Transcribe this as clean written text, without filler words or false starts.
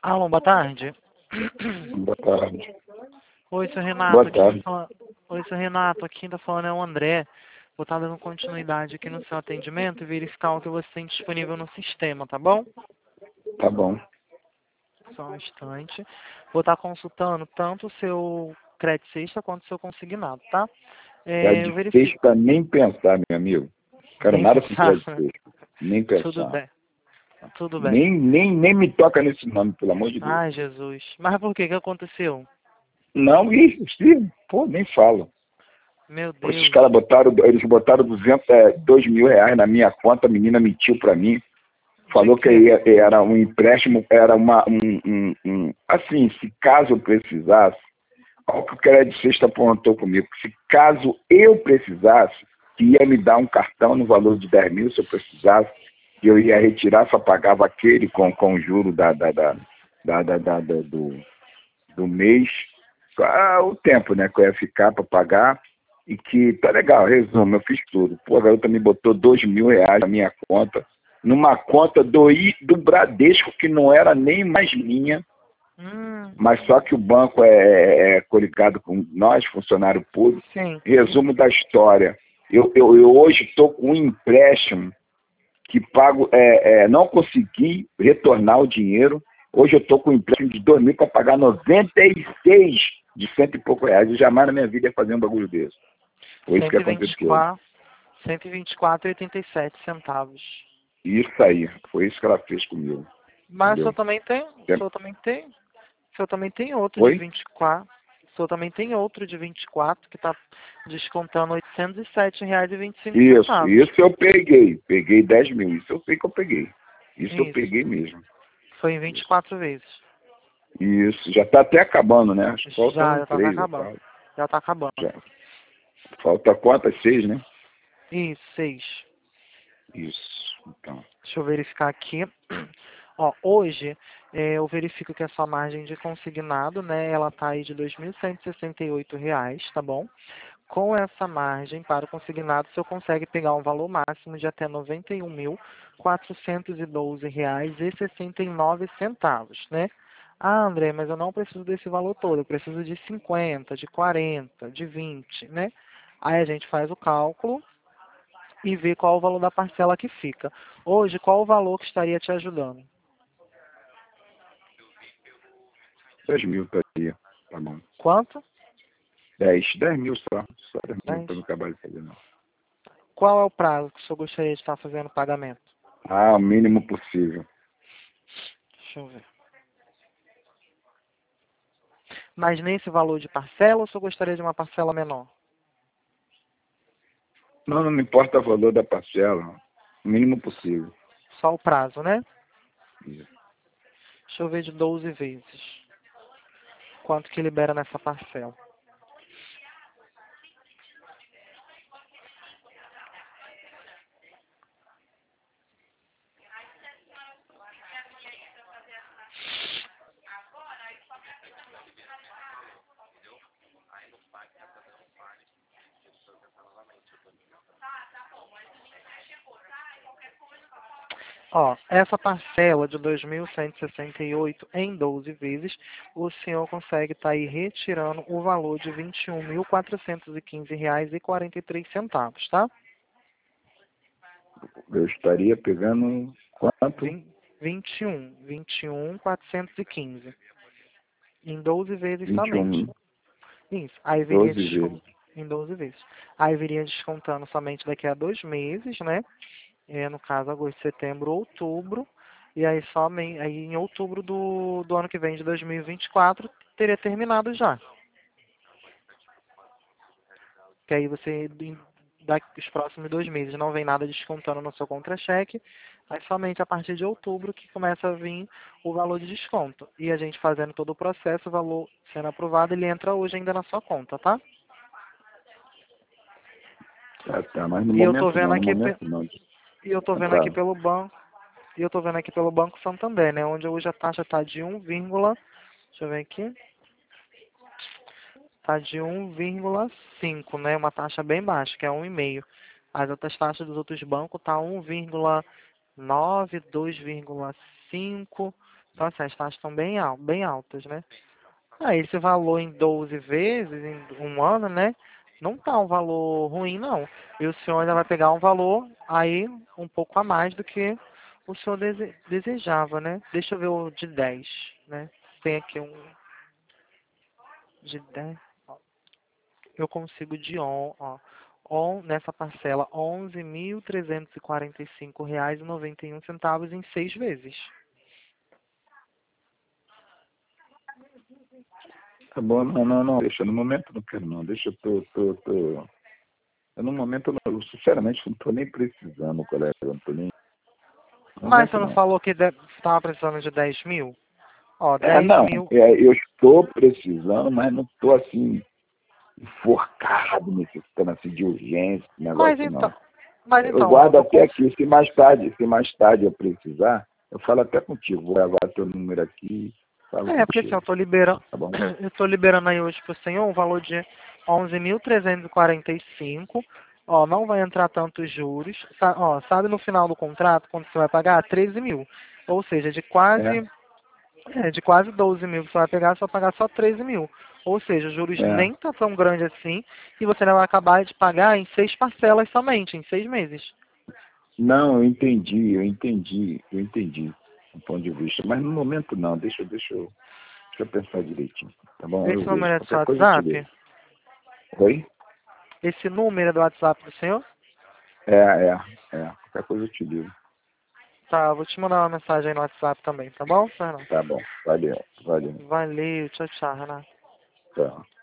Alô, boa tarde. Boa tarde. Oi, seu Renato. Boa tarde. Oi, seu Renato. Aqui tá falando é o André. Vou estar dando continuidade aqui no seu atendimento e verificar o que você tem disponível no sistema, tá bom? Tá bom. Só um instante. Vou estar consultando tanto o seu crédito quanto o seu consignado, tá? É Eu de verifico. sexta nem pensar, meu amigo. Quero Nem nada com pensar. crédito sexta. Nem Tudo pensar. bem. Tudo bem. Nem me toca nesse nome, pelo amor de Deus. Ai, Jesus. Mas por que que aconteceu? Não, pô, nem falo. Meu Pô, esses Deus. caras eles botaram 2.000 reais na minha conta, a menina mentiu pra mim. De Falou que quê? era um empréstimo, era assim, se caso eu precisasse, olha o que o crédito sexta apontou comigo, se caso eu precisasse, que ia me dar um cartão no valor de 10 mil se eu precisasse, que eu ia retirar, só pagava aquele com o juro do mês, o tempo, né, que eu ia ficar para pagar, e que, tá legal, resumo, eu fiz tudo. Pô, a garota me botou 2.000 reais na minha conta, numa conta do Bradesco, que não era nem mais minha, mas só que o banco é coligado com nós, funcionário público. Sim. Resumo da história. Eu hoje estou com um empréstimo que pago, não consegui retornar o dinheiro. Hoje eu estou com um empréstimo de 2 mil para pagar 96 de cento e pouco reais. Eu jamais na minha vida ia fazer um bagulho desse. Foi isso que aconteceu. 124,87 centavos. Isso aí. Foi isso que ela fez comigo. Mas o Entendeu? senhor também tem, o senhor também tem outro de Oi? 24. O senhor também tem outro de 24 que está descontando R$ 807,25 centavos. Isso eu peguei. Peguei 10 mil. Isso eu sei que eu peguei. Isso eu Isso. peguei mesmo. Foi em 24 vezes. Isso. Já está até acabando, né? Acho que faltam Já tá 3 ou acabando. 4. Já tá acabando. Já. Falta quantas? 6, né? Isso, 6. Isso. Então. Deixa eu verificar aqui. Ó, hoje eu verifico que a sua margem de consignado, né, ela tá aí de R$ 2.168, tá bom? Com essa margem para o consignado, o senhor consegue pegar um valor máximo de até R$ 91.412,69, né? Ah, André, mas eu não preciso desse valor todo, eu preciso de 50, de 40, de 20, né? Aí a gente faz o cálculo e vê qual o valor da parcela que fica. Hoje, qual o valor que estaria te ajudando? 10 mil tá aí. Tá bom. Quanto? 10 mil só. Só 10 mil 10. para não acabar de fazer, não. Qual é o prazo que o senhor gostaria de estar fazendo o pagamento? Ah, o mínimo possível. Deixa eu ver. Mas nesse valor de parcela ou o senhor gostaria de uma parcela menor? Não, não me importa o valor da parcela. O mínimo possível. Só o prazo, né? Isso. Deixa eu ver de 12 vezes. Quanto que libera nessa parcela? Ó, essa parcela de 2.168 em 12 vezes, o senhor consegue estar aí retirando o valor de R$ 21.415,43, tá? Eu estaria pegando quanto? 21.415. Em 12 vezes somente. 21, Isso. Aí viria 12 vezes. em 12 vezes. Aí viria descontando somente daqui a 2 meses, né? No caso, agosto, setembro, outubro. E aí aí em outubro do ano que vem, de 2024, teria terminado já. Que aí você, daqui os próximos 2 meses, não vem nada descontando no seu contra-cheque. Aí somente a partir de outubro que começa a vir o valor de desconto. E a gente fazendo todo o processo, o valor sendo aprovado, ele entra hoje ainda na sua conta, tá? Tá, mas no E eu tô momento vendo não, no aqui, momento não. e eu tô vendo aqui Entrava. pelo banco, e eu tô vendo aqui pelo Banco Santander, né? Onde hoje a taxa tá de 1, deixa eu ver aqui. Tá de 1,5, né? Uma taxa bem baixa, que é 1,5. As outras taxas dos outros bancos tá 1,9, 2,5. Então, assim, as taxas estão bem altas, né? Aí esse valor em 12 vezes, em um ano, né? Não tá um valor ruim, não. E o senhor ainda vai pegar um valor aí um pouco a mais do que o senhor desejava, né? Deixa eu ver o de 10, né? Tem aqui um de 10. Ó. Eu consigo de nessa parcela R$ 11.345,91 em 6 vezes. Tá bom, não, deixa, no momento não quero não, deixa, no momento, eu sinceramente não tô nem precisando, colega, eu não tô nem, no Mas você momento não não. falou que estava precisando de 10 mil? Ó, É, 10 não, mil. eu estou precisando, mas não estou assim, enforcado, necessitando assim de urgência, esse Mas negócio então, não. mas Eu então, ó, guardo eu até consigo. aqui, se mais tarde eu precisar, eu falo até contigo, vou gravar teu número aqui e falo Porque assim, contigo, eu tá bom? tô liberando aí hoje pro senhor um valor de 11.345. Ó, não vai entrar tantos juros. Ó, sabe no final do contrato, quando você vai pagar? 13 mil. Ou seja, É, de quase 12 mil que você vai pegar, você vai pagar só 13 mil. Ou seja, os juros é. nem tá tão grande assim e você vai acabar de pagar em 6 parcelas somente, em 6 meses. Não, eu entendi o ponto de vista, mas no momento não, deixa eu pensar direitinho, tá bom? Eu Esse vejo, número é do seu qualquer coisa eu te WhatsApp? ligo. Oi? Esse número é do WhatsApp do senhor? Qualquer coisa eu te ligo. Tá, eu vou te mandar uma mensagem aí no WhatsApp também, tá bom, Fernando? Tá bom, valeu, Valeu, tchau, tchau, Renato. tá.